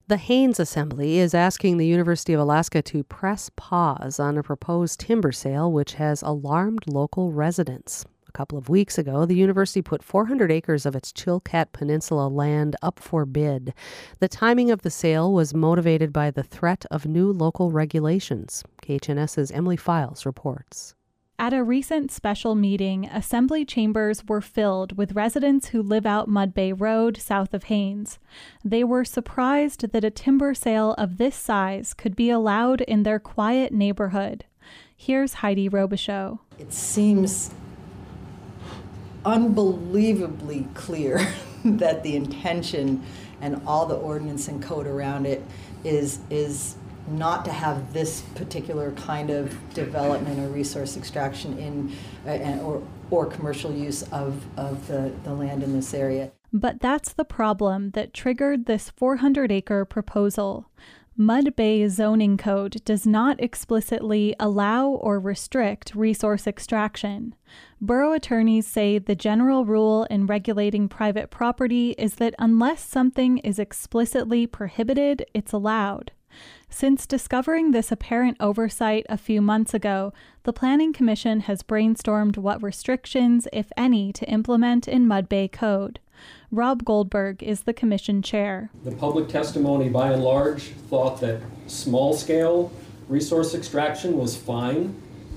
The Haines Assembly is asking the University of Alaska to press pause on a proposed timber sale which has alarmed local residents. A couple of weeks ago, the university put 400 acres of its Chilkat Peninsula land up for bid. The timing of the sale was motivated by the threat of new local regulations. KHNS's Emily Files reports. At a recent special meeting, assembly chambers were filled with residents who live out Mud Bay Road south of Haines. They were surprised that a timber sale of this size could be allowed in their quiet neighborhood. Here's Heidi Robichaux. It seems unbelievably clear that the intention and all the ordinance and code around it is not to have this particular kind of development or resource extraction in or commercial use of the land in this area. But that's the problem that triggered this 400-acre proposal. Mud Bay zoning code does not explicitly allow or restrict resource extraction. Borough attorneys say the general rule in regulating private property is that unless something is explicitly prohibited, it's allowed. Since discovering this apparent oversight a few months ago, the Planning Commission has brainstormed what restrictions, if any, to implement in Mud Bay Code. Rob Goldberg is the commission chair. The public testimony, by and large, thought that small-scale resource extraction was fine.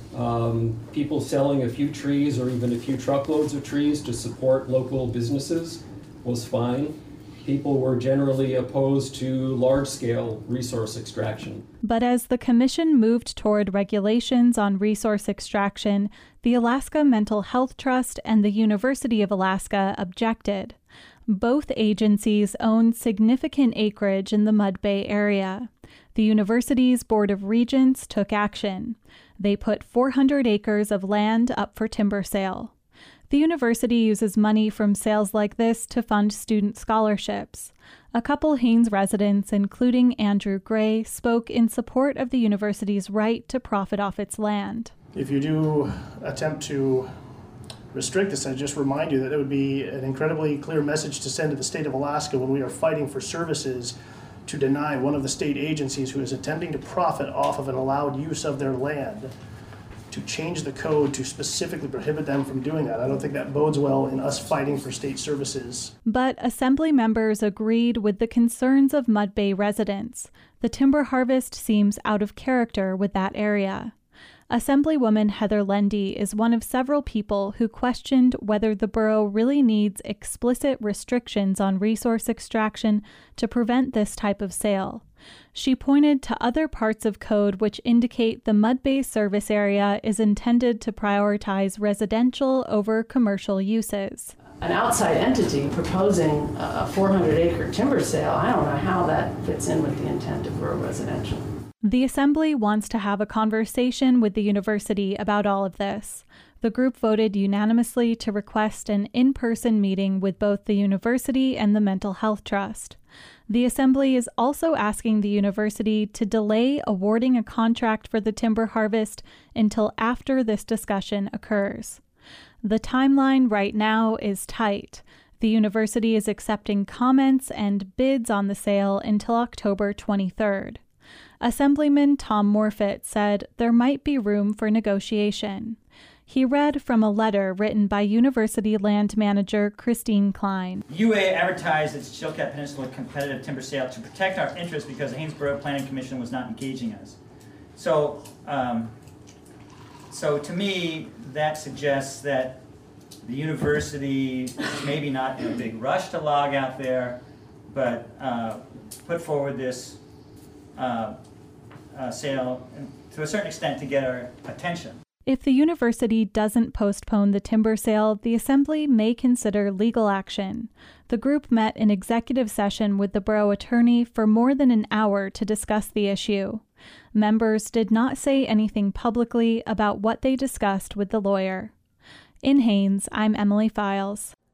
People selling a few trees or even a few truckloads of trees to support local businesses was fine. People were generally opposed to large-scale resource extraction. But as the commission moved toward regulations on resource extraction, the Alaska Mental Health Trust and the University of Alaska objected. Both agencies own significant acreage in the Mud Bay area. The university's Board of Regents took action. They put 400 acres of land up for timber sale. The university uses money from sales like this to fund student scholarships. A couple Haines residents, including Andrew Gray, spoke in support of the university's right to profit off its land. If you do attempt to restrict this, I just remind you that it would be an incredibly clear message to send to the state of Alaska when we are fighting for services to deny one of the state agencies who is attempting to profit off of an allowed use of their land to change the code to specifically prohibit them from doing that. I don't think that bodes well in us fighting for state services. But Assembly members agreed with the concerns of Mud Bay residents. The timber harvest seems out of character with that area. Assemblywoman Heather Lendy is one of several people who questioned whether the borough really needs explicit restrictions on resource extraction to prevent this type of sale. She pointed to other parts of code which indicate the Mud Bay service area is intended to prioritize residential over commercial uses. An outside entity proposing a 400-acre timber sale, I don't know how that fits in with the intent of rural residential. The Assembly wants to have a conversation with the university about all of this. The group voted unanimously to request an in-person meeting with both the university and the Mental Health Trust. The Assembly is also asking the university to delay awarding a contract for the timber harvest until after this discussion occurs. The timeline right now is tight. The university is accepting comments and bids on the sale until October 23rd. Assemblyman Tom Morfitt said there might be room for negotiation. He read from a letter written by University land manager Christine Klein. UA advertised its Chilkat Peninsula competitive timber sale to protect our interests because the Haines-Borough Planning Commission was not engaging us. So to me, that suggests that the university is maybe not in a big rush to log out there, but put forward this sale to a certain extent to get our attention. If the university doesn't postpone the timber sale, the Assembly may consider legal action. The group met in executive session with the borough attorney for more than an hour to discuss the issue. Members did not say anything publicly about what they discussed with the lawyer. In Haines, I'm Emily Files.